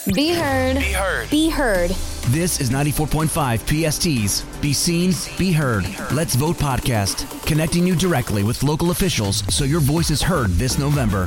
Be heard. Be heard. Be heard. This is 94.5 PST's Be Seen, Be Heard. Let's Vote podcast, connecting you directly with local officials so your voice is heard this November.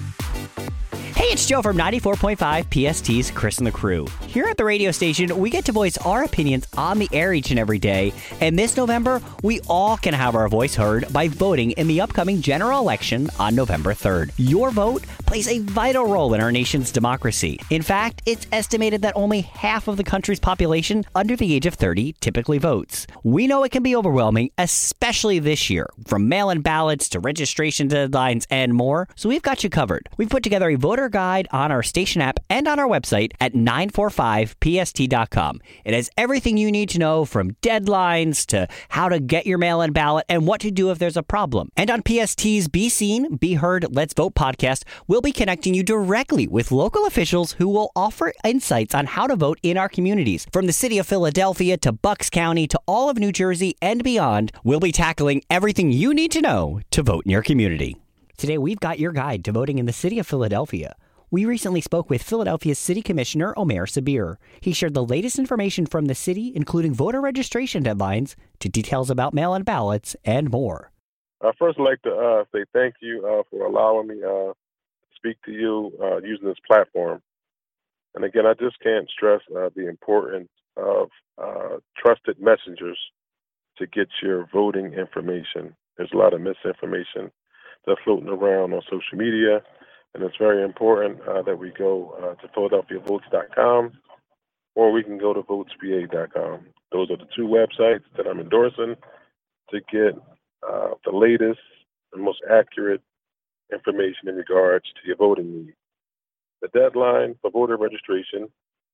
Hey, it's Joe from 94.5 PST's Chris and the Crew. Here at the radio station, we get to voice our opinions on the air each and every day. And this November, we all can have our voice heard by voting in the upcoming general election on November 3rd. Your vote plays a vital role in our nation's democracy. In fact, it's estimated that only half of the country's population under the age of 30 typically votes. We know it can be overwhelming, especially this year, from mail-in ballots to registration deadlines and more. So we've got you covered. We've put together a voter guide on our station app and on our website at 945pst.com. It has everything you need to know, from deadlines to how to get your mail-in ballot and what to do if there's a problem. And on PST's Be Seen, Be Heard, Let's Vote podcast, we'll be connecting you directly with local officials who will offer insights on how to vote in our communities. From the city of Philadelphia to Bucks County to all of New Jersey and beyond, we'll be tackling everything you need to know to vote in your community. Today, we've got your guide to voting in the city of Philadelphia. We recently spoke with Philadelphia's City Commissioner Omer Sabir. He shared the latest information from the city, including voter registration deadlines, to details about mail-in ballots, and more. I'd first like to say thank you for allowing me to speak to you using this platform. And again, I just can't stress the importance of trusted messengers to get your voting information. There's a lot of misinformation that's floating around on social media, and it's very important that we go to PhiladelphiaVotes.com, or we can go to VotesPA.com. Those are the two websites that I'm endorsing to get the latest and most accurate information in regards to your voting needs. The deadline for voter registration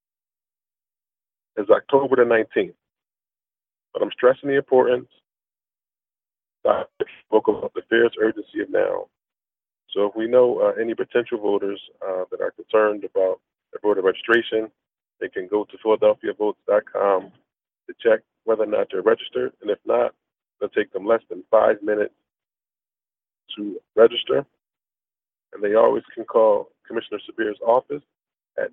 is October the 19th, but I'm stressing the importance. I spoke about the fierce urgency of now. So if we know any potential voters that are concerned about their voter registration, they can go to PhiladelphiaVotes.com to check whether or not they're registered. And if not, it'll take them less than 5 minutes to register. And they always can call Commissioner Sabir's office at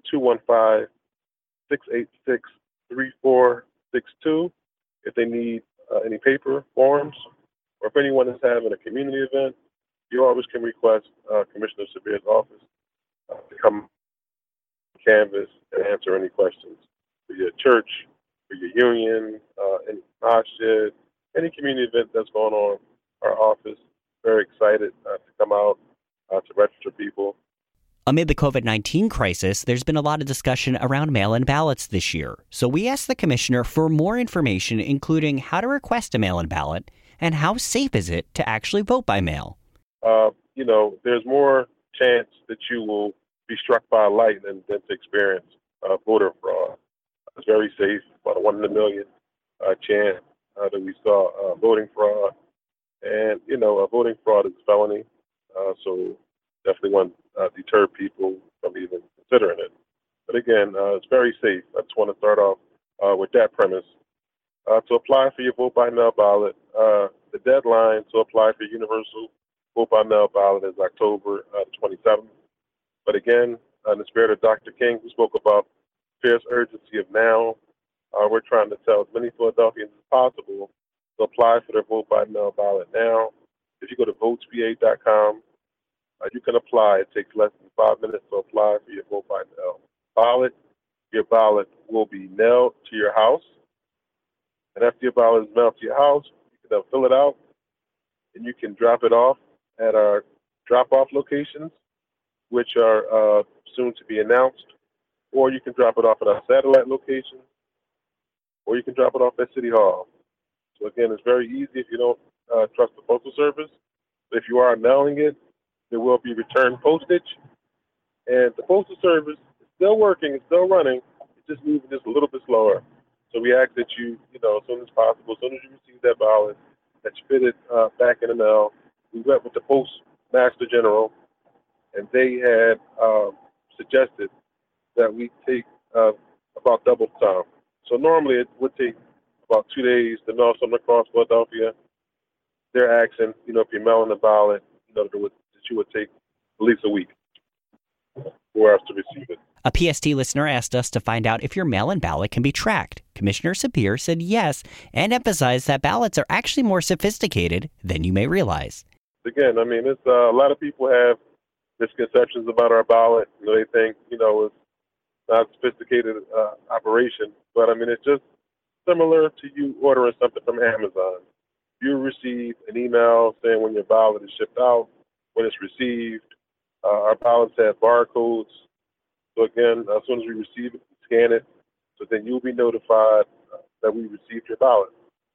215-686-3462 if they need any paper forms, or if anyone is having a community event. You always can request Commissioner Sabir's office to come canvas and answer any questions for your church, for your union, any masjid, any community event that's going on. Our office very excited to come out to register people. Amid the COVID-19 crisis, there's been a lot of discussion around mail-in ballots this year. So we asked the commissioner for more information, including how to request a mail-in ballot and how safe is it to actually vote by mail. There's more chance that you will be struck by a light than to experience voter fraud. It's very safe, about a 1 in a million chance that we saw voting fraud. And, voting fraud is a felony, so definitely want to deter people from even considering it. But again, it's very safe. I just want to start off with that premise. To apply for your vote by mail ballot, the deadline to apply for universal vote by mail ballot is October the 27th. But again, in the spirit of Dr. King, who spoke about fierce urgency of now, we're trying to tell as many Philadelphians as possible to apply for their vote by mail ballot now. If you go to VotesPA.com, you can apply. It takes less than 5 minutes to apply for your vote by mail ballot. Your ballot will be mailed to your house. And after your ballot is mailed to your house, you can fill it out, and you can drop it off at our drop-off locations, which are soon to be announced, or you can drop it off at our satellite locations, or you can drop it off at City Hall. So again, it's very easy if you don't trust the Postal Service. But if you are mailing it, there will be return postage. And the Postal Service is still working, it's still running, it's just moving just a little bit slower. So we ask that you, as soon as possible, as soon as you receive that ballot, that you fit it back in the mail. We went with the Postmaster General, and they had suggested that we take about double the time. So normally it would take about 2 days to mail something across Philadelphia. They're asking, if you're mailing the ballot, that you would take at least a week for us to receive it. A PST listener asked us to find out if your mail-in ballot can be tracked. Commissioner Sapir said yes and emphasized that ballots are actually more sophisticated than you may realize. Again, I mean, it's a lot of people have misconceptions about our ballot. They think, it's not a sophisticated operation. But, I mean, it's just similar to you ordering something from Amazon. You receive an email saying when your ballot is shipped out, when it's received. Our ballots have barcodes. So, again, as soon as we receive it, we scan it. So then you'll be notified that we received your ballot.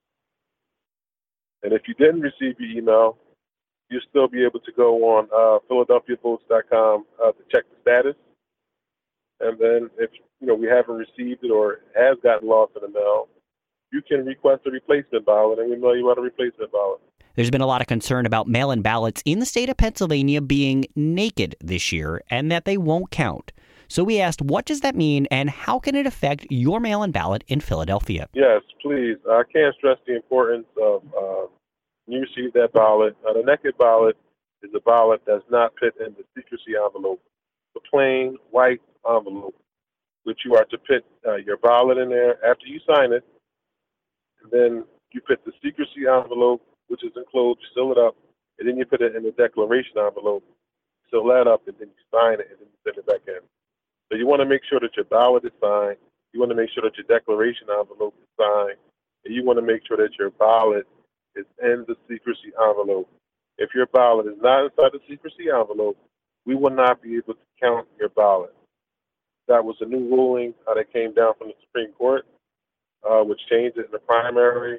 And if you didn't receive your email, you'll still be able to go on PhiladelphiaVotes.com to check the status. And then if we haven't received it or it has gotten lost in the mail, you can request a replacement ballot and we mail you out a replacement ballot. There's been a lot of concern about mail-in ballots in the state of Pennsylvania being naked this year and that they won't count. So we asked, what does that mean and how can it affect your mail-in ballot in Philadelphia? Yes, please. I can't stress the importance of when you receive that ballot. The naked ballot is a ballot that's not put in the secrecy envelope, the plain white envelope, which you are to put your ballot in there after you sign it. And then you put the secrecy envelope, which is enclosed, you seal it up, and then you put it in the declaration envelope, seal that up, and then you sign it, and then you send it back in. So you want to make sure that your ballot is signed. You want to make sure that your declaration envelope is signed. And you want to make sure that your ballot is in the secrecy envelope. If your ballot is not inside the secrecy envelope, we will not be able to count your ballot. That was a new ruling that came down from the Supreme Court, which changed it in the primary.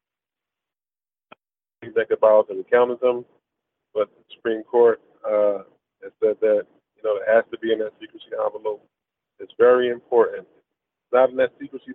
Naked ballots and we counted them, but the Supreme Court has said that it has to be in that secrecy envelope. It's very important. If it's not in that secrecy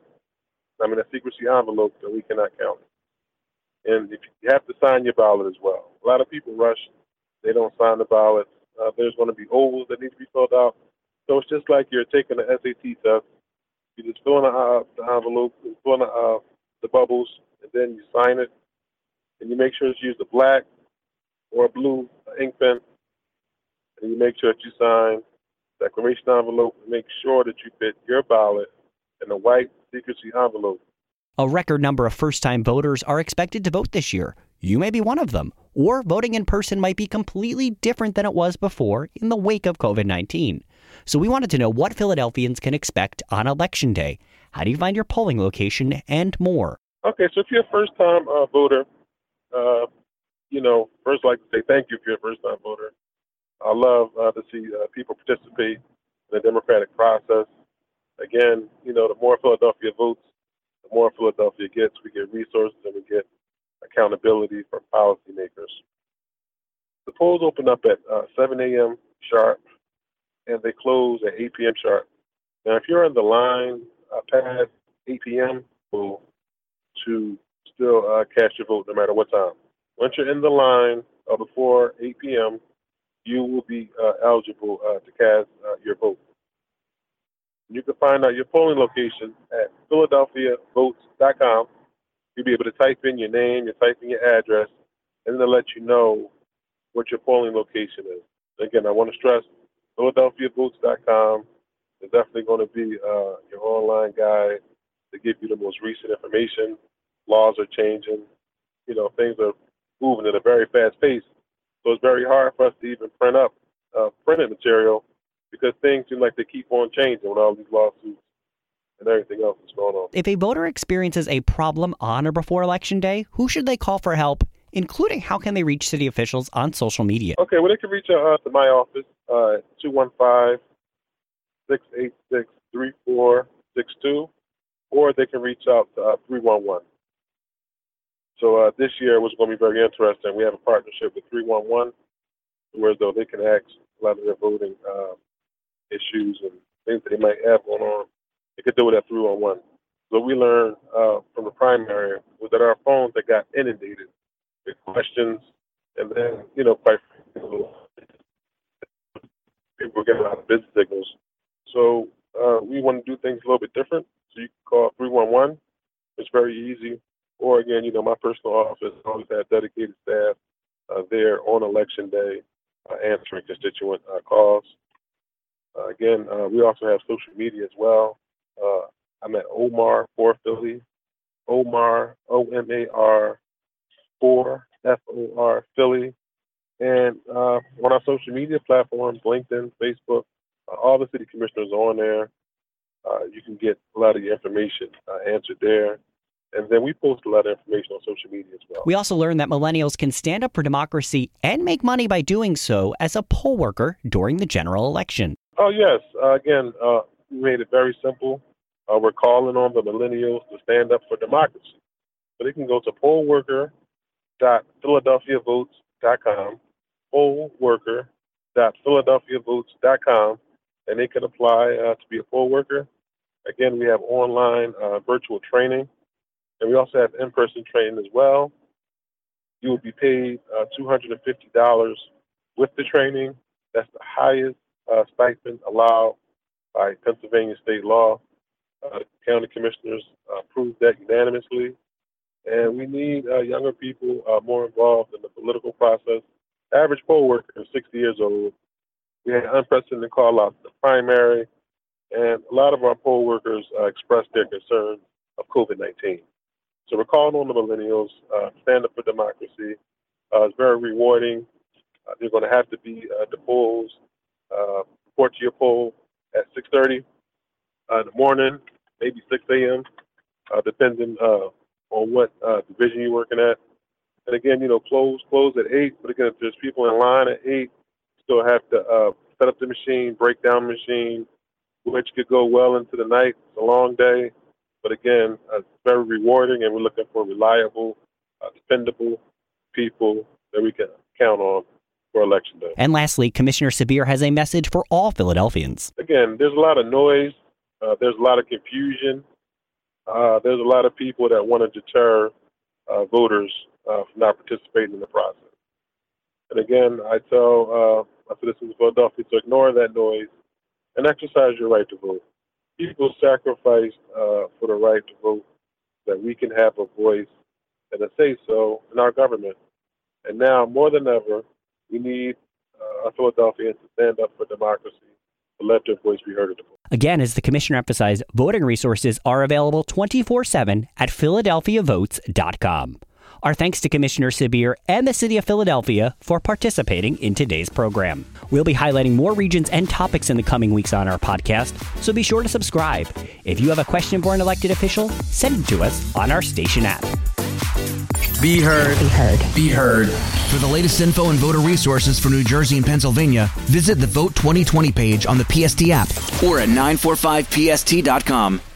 secrecy envelope, then we cannot count it. And if you have to sign your ballot as well. A lot of people rush; they don't sign the ballots. There's going to be ovals that need to be filled out. So it's just like you're taking an SAT test. You just fill in the envelope, you fill in the bubbles, and then you sign it. And you make sure to use a black or a blue ink pen. And you make sure that you sign the declaration envelope and make sure that you fit your ballot in a white secrecy envelope. A record number of first-time voters are expected to vote this year. You may be one of them. Or voting in person might be completely different than it was before in the wake of COVID-19. So we wanted to know what Philadelphians can expect on Election Day. How do you find your polling location and more? Okay, so if you're a first-time voter, first I'd like to say thank you if you're a first-time voter. I love to see people participate in the democratic process. Again, the more Philadelphia votes, the more Philadelphia gets. We get resources and we get accountability from policymakers. The polls open up at 7 a.m. sharp, and they close at 8 p.m. sharp. Now, if you're on the line past 8 p.m., to still cast your vote no matter what time. Once you're in the line before 8 p.m., you will be eligible to cast your vote. You can find out your polling location at PhiladelphiaVotes.com. You'll be able to type in your name, you type in your address, and they'll let you know what your polling location is. Again, I want to stress PhiladelphiaVotes.com is definitely going to be your online guide to give you the most recent information. Laws are changing. Things are moving at a very fast pace. So it's very hard for us to even print up printed material because things seem like they keep on changing with all these lawsuits and everything else that's going on. If a voter experiences a problem on or before Election Day, who should they call for help, including how can they reach city officials on social media? Okay, well, they can reach out to my office at 215-686-3462, or they can reach out to 311. So this year was going to be very interesting. We have a partnership with 311, where though they can ask a lot of their voting issues and things that they might have going on. They could do it at 311. So we learned from the primary was that our phones that got inundated with questions, and then quite frankly, people were getting a lot of busy signals. So we want to do things a little bit different. So you can call 311. It's very easy. Or again, my personal office always had dedicated staff there on Election Day answering constituent calls. Again, we also have social media as well. I'm at Omar for Philly, Omar, OMAR 4, FOR Philly. And on our social media platforms, LinkedIn, Facebook, all the city commissioners are on there. You can get a lot of your information answered there. And then we post a lot of information on social media as well. We also learned that millennials can stand up for democracy and make money by doing so as a poll worker during the general election. Oh, yes. Again, we made it very simple. We're calling on the millennials to stand up for democracy. So they can go to pollworker.philadelphiavotes.com, pollworker.philadelphiavotes.com, and they can apply to be a poll worker. Again, we have online virtual training, and we also have in-person training as well. You will be paid $250 with the training. That's the highest stipend allowed by Pennsylvania state law. The county commissioners approved that unanimously. And we need younger people more involved in the political process. Average poll worker is 60 years old. We had unprecedented call-outs in the primary, and a lot of our poll workers expressed their concerns of COVID-19. So we're calling on the millennials, stand up for democracy. It's very rewarding. They're going to have to be at the polls, report to your poll at 6:30 in the morning, maybe 6 a.m., depending on what division you're working at. And again, close at 8. But again, if there's people in line at 8, you still have to set up the machine, break down the machine, which could go well into the night. It's a long day. But again, it's very rewarding, and we're looking for reliable, dependable people that we can count on for Election Day. And lastly, Commissioner Sabir has a message for all Philadelphians. Again, there's a lot of noise. There's a lot of confusion. There's a lot of people that want to deter voters from not participating in the process. And again, I tell my citizens of Philadelphia to ignore that noise and exercise your right to vote. People sacrificed for the right to vote so that we can have a voice and a say-so in our government. And now, more than ever, we need our Philadelphians to stand up for democracy, to let their voice be heard at the vote. Again, as the commissioner emphasized, voting resources are available 24/7 at PhiladelphiaVotes.com. Our thanks to Commissioner Sabir and the City of Philadelphia for participating in today's program. We'll be highlighting more regions and topics in the coming weeks on our podcast, so be sure to subscribe. If you have a question for an elected official, send it to us on our station app. Be heard. Be heard. Be heard. For the latest info and voter resources for New Jersey and Pennsylvania, visit the Vote 2020 page on the PST app or at 945pst.com.